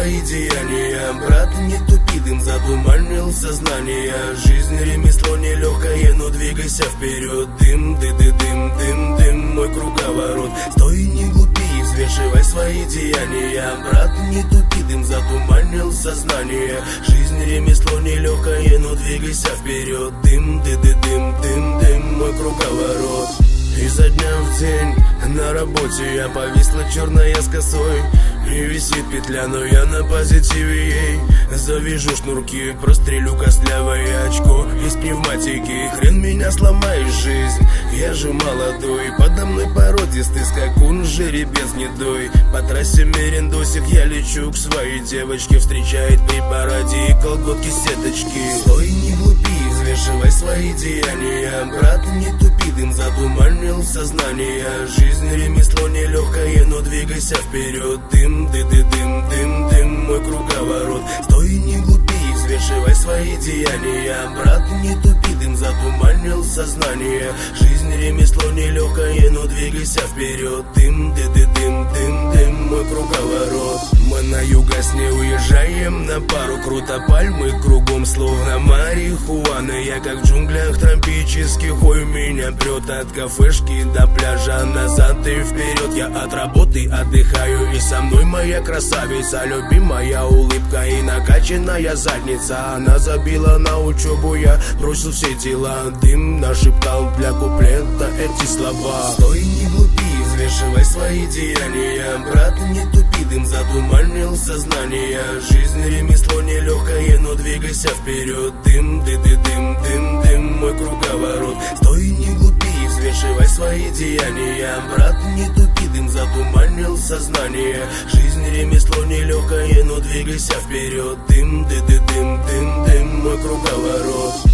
свои деяния. Брат, не тупи, дым затуманил сознание. Жизнь ремесло нелегкое, но двигайся вперед. Дым, дым, мой круговорот. Стой, не глупи, взвешивай свои деяния. Брат, не тупи, дым затуманил сознание. Жизнь ремесло нелегкое, но двигайся вперед. Дым, дым, мой круговорот. Изо дня в день на работе я повисла черная с косой. И висит петля, но я на позитиве ей. Завяжу шнурки, прострелю костлявое очко из пневматики. Хрен меня сломаешь, жизнь, я же молодой. Подо мной породистый скакун, жеребец гнедой. По трассе мерендосик я лечу к своей девочке. Встречает при параде и колготки сеточки. Стой, не глупи, взвешивай свои деяния. Брат, не тупи, дым затуманил сознание. Жизнь ремесло нелегкое, но двигайся вперед. Дым, дым, мой круговорот. Стой, не глупи, взвешивай свои деяния. Брат, не тупи, дым затуманил сознание. Жизнь ремесло нелегкое, но двигайся вперед. Дым, дым, мой круговорот. Мы на югас не уезжаем на пару, круто пальмы кругом, словно марихуана. Я как в джунглях тропических, ой, меня прет от кафешки до пляжа, назад и вперед. Я от работы отдыхаю, и со мной моя красавица, любимая улыбка и накачанная задница. Она забила на учебу, я бросил все дела. Дым нашептал для куплета эти слова. Стой, не глупи, взвешивай свои деяния. Брат, не тупи, дым затуманил сознание. Жизнь ремесло нелегкое, но двигайся вперед. Дым, дым, мой круговорот. Стой, не глупи, взвешивай свои деяния. Брат, не тупи, дым затуманил сознание. Жизнь ремесло нелегкое, но двигайся вперед. Дым, мой круговорот.